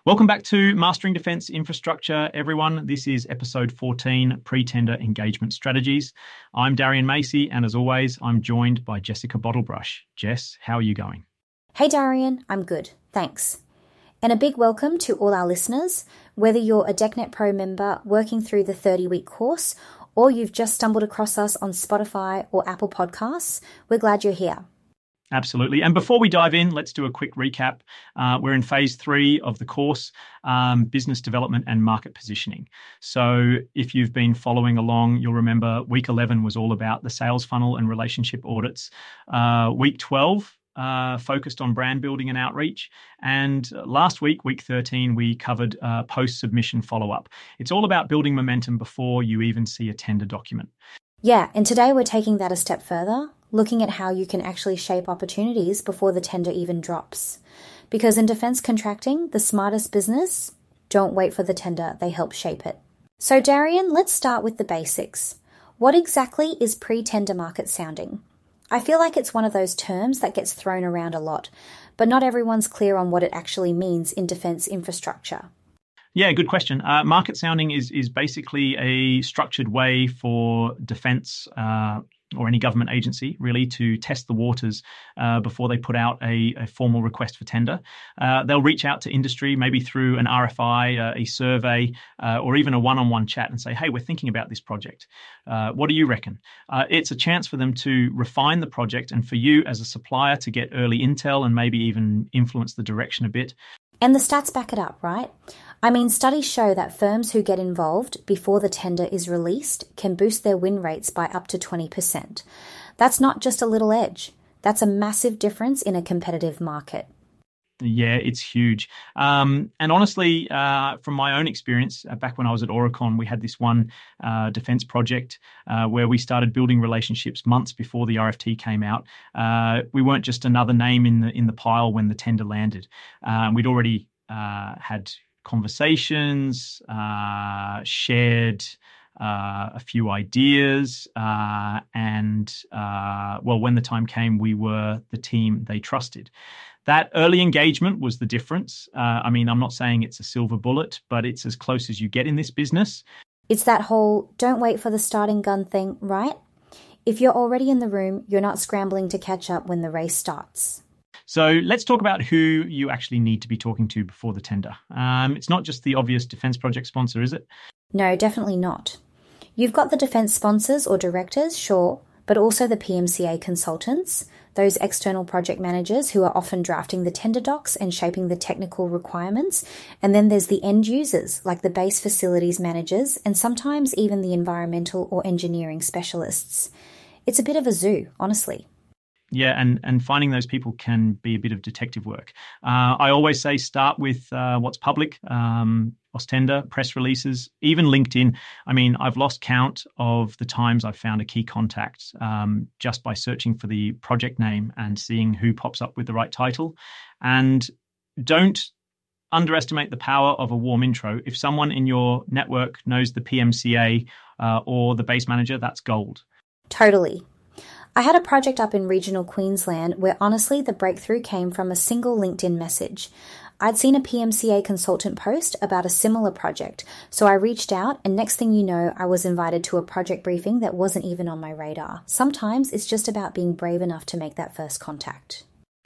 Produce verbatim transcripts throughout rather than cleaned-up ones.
Welcome back to Mastering Defence Infrastructure, everyone. This is episode fourteen, Pre-Tender Engagement Strategies. I'm Darian Macy, and as always, I'm joined by Jessica Bottlebrush. Jess, how are you going? Hey Darian, I'm good, thanks. And a big welcome to all our listeners, whether you're a DECnet Pro member working through the thirty-week course, or you've just stumbled across us on Spotify or Apple Podcasts, we're glad you're here. Absolutely. And before we dive in, let's do a quick recap. Uh, we're in phase three of the course, um, business development and market positioning. So if you've been following along, you'll remember week eleven was all about the sales funnel and relationship audits. Uh, week twelve uh, focused on brand building and outreach. And last week, week thirteen, we covered uh, post-submission follow-up. It's all about building momentum before you even see a tender document. Yeah, and today we're taking that a step further, looking at how you can actually shape opportunities before the tender even drops. Because in defence contracting, the smartest business don't wait for the tender, they help shape it. So Darian, let's start with the basics. What exactly is pre-tender market sounding? I feel like it's one of those terms that gets thrown around a lot, but not everyone's clear on what it actually means in defence infrastructure. Yeah, good question. Uh, market sounding is is basically a structured way for defence uh, or any government agency really to test the waters uh, before they put out a, a formal request for tender. Uh, they'll reach out to industry, maybe through an R F I, uh, a survey, uh, or even a one-on-one chat and say, hey, we're thinking about this project. Uh, what do you reckon? Uh, it's a chance for them to refine the project and for you as a supplier to get early intel and maybe even influence the direction a bit. And the stats back it up, right? I mean, studies show that firms who get involved before the tender is released can boost their win rates by up to twenty percent. That's not just a little edge. That's a massive difference in a competitive market. Yeah, it's huge. Um, and honestly, uh, from my own experience, uh, back when I was at Aurecon, we had this one uh, defence project uh, where we started building relationships months before the R F T came out. Uh, we weren't just another name in the in the pile when the tender landed. Uh, we'd already uh, had conversations, uh, shared uh, a few ideas, uh, and uh, well, when the time came, we were the team they trusted. That early engagement was the difference. Uh, I mean, I'm not saying it's a silver bullet, but it's as close as you get in this business. It's that whole don't wait for the starting gun thing, right? If you're already in the room, you're not scrambling to catch up when the race starts. So let's talk about who you actually need to be talking to before the tender. Um, it's not just the obvious defence project sponsor, is it? No, definitely not. You've got the defence sponsors or directors, sure, but also the P M C A consultants, those external project managers who are often drafting the tender docs and shaping the technical requirements. And then there's the end users, like the base facilities managers, and sometimes even the environmental or engineering specialists. It's a bit of a zoo, honestly. Yeah, and, and finding those people can be a bit of detective work. Uh, I always say start with uh, what's public, um, Ostender, press releases, even LinkedIn. I mean, I've lost count of the times I've found a key contact um, just by searching for the project name and seeing who pops up with the right title. And don't underestimate the power of a warm intro. If someone in your network knows the P M C A uh, or the base manager, that's gold. Totally. I had a project up in regional Queensland where honestly the breakthrough came from a single LinkedIn message. I'd seen a P M C A consultant post about a similar project, so I reached out and next thing you know, I was invited to a project briefing that wasn't even on my radar. Sometimes it's just about being brave enough to make that first contact.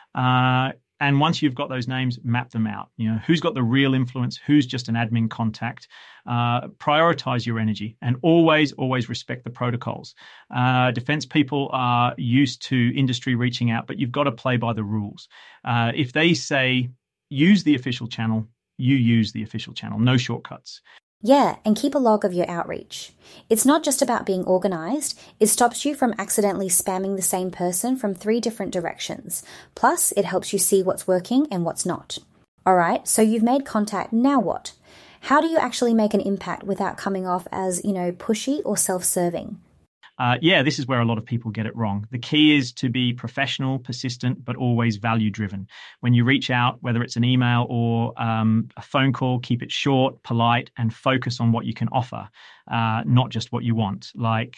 Uh, and once you've got those names, map them out. You know, who's got the real influence, who's just an admin contact. Uh, prioritize your energy and always, always respect the protocols. Uh, defense people are used to industry reaching out, but you've got to play by the rules. Uh, if they say use the official channel, you use the official channel. No shortcuts. Yeah, and keep a log of your outreach. It's not just about being organised, it stops you from accidentally spamming the same person from three different directions. Plus, it helps you see what's working and what's not. Alright, so you've made contact, now what? How do you actually make an impact without coming off as, you know, pushy or self-serving? Uh, yeah, this is where a lot of people get it wrong. The key is to be professional, persistent, but always value-driven. When you reach out, whether it's an email or um, a phone call, keep it short, polite, and focus on what you can offer, uh, not just what you want. Like,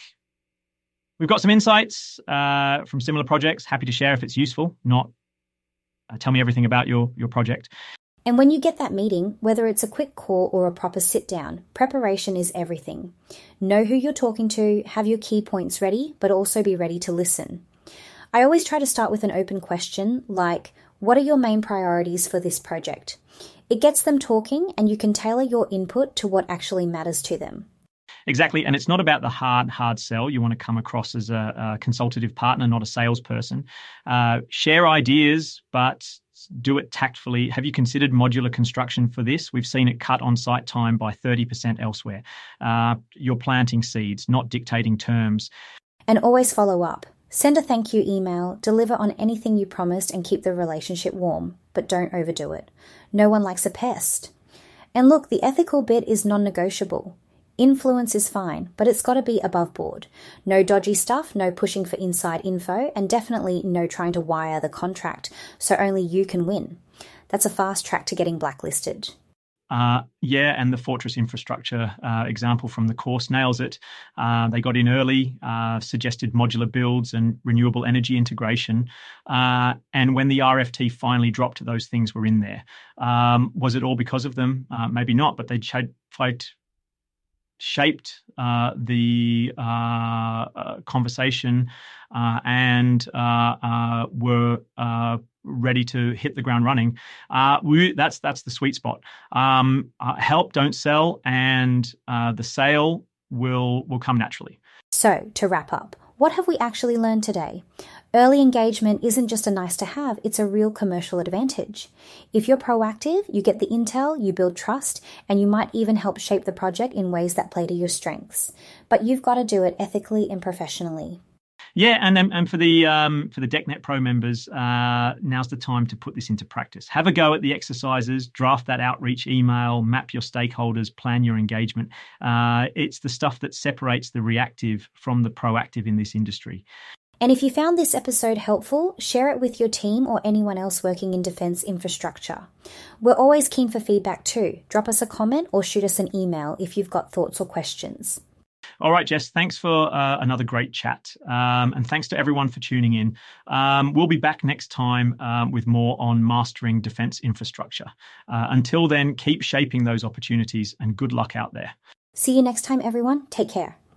we've got some insights uh, from similar projects. Happy to share if it's useful. Not uh, tell me everything about your your project. And when you get that meeting, whether it's a quick call or a proper sit down, preparation is everything. Know who you're talking to, have your key points ready, but also be ready to listen. I always try to start with an open question like, what are your main priorities for this project? It gets them talking and you can tailor your input to what actually matters to them. Exactly. And it's not about the hard, hard sell. You want to come across as a, a consultative partner, not a salesperson. Uh, share ideas, but do it tactfully. Have you considered modular construction for this? We've seen it cut on-site time by thirty percent elsewhere. Uh, you're planting seeds, not dictating terms. And always follow up. Send a thank you email, deliver on anything you promised and keep the relationship warm, but don't overdo it. No one likes a pest. And look, the ethical bit is non-negotiable. Influence is fine, but it's got to be above board. No dodgy stuff, no pushing for inside info, and definitely no trying to wire the contract so only you can win. That's a fast track to getting blacklisted. Uh, yeah, and the Fortress Infrastructure uh, example from the course nails it. Uh, they got in early, uh, suggested modular builds and renewable energy integration. Uh, and when the R F T finally dropped, those things were in there. Um, was it all because of them? Uh, maybe not, but they tried shaped uh, the uh, uh, conversation uh, and uh, uh, were uh, ready to hit the ground running. Uh, we, that's that's the sweet spot. Um, uh, help, don't sell, and uh, the sale will will come naturally. So, to wrap up, what have we actually learned today? Early engagement isn't just a nice to have, it's a real commercial advantage. If you're proactive, you get the intel, you build trust, and you might even help shape the project in ways that play to your strengths. But you've got to do it ethically and professionally. Yeah, and and for the um, for the DeckNet Pro members, uh, now's the time to put this into practice. Have a go at the exercises, draft that outreach email, map your stakeholders, plan your engagement. Uh, it's the stuff that separates the reactive from the proactive in this industry. And if you found this episode helpful, share it with your team or anyone else working in defence infrastructure. We're always keen for feedback too. Drop us a comment or shoot us an email if you've got thoughts or questions. All right, Jess, thanks for uh, another great chat. Um, and thanks to everyone for tuning in. Um, we'll be back next time um, with more on mastering defence infrastructure. Uh, until then, keep shaping those opportunities and good luck out there. See you next time, everyone. Take care.